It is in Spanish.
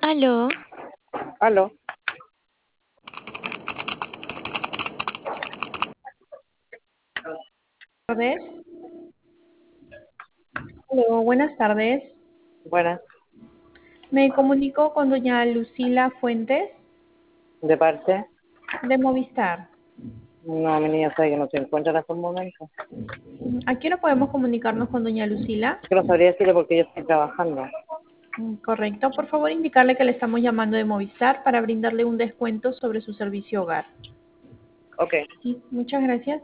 Aló, Aló, Tardes. Aló, buenas tardes. buenas, Me comunico con doña Lucila Fuentes de parte. de Movistar. No, mi niña sabe que no se encuentra en estos momentos. ¿A qué hora podemos comunicarnos con doña Lucila? Es que no sabría decirle porque yo estoy trabajando. Correcto. Por favor, indicarle que le estamos llamando de Movistar para brindarle un descuento sobre su servicio hogar. Ok. Sí, muchas gracias.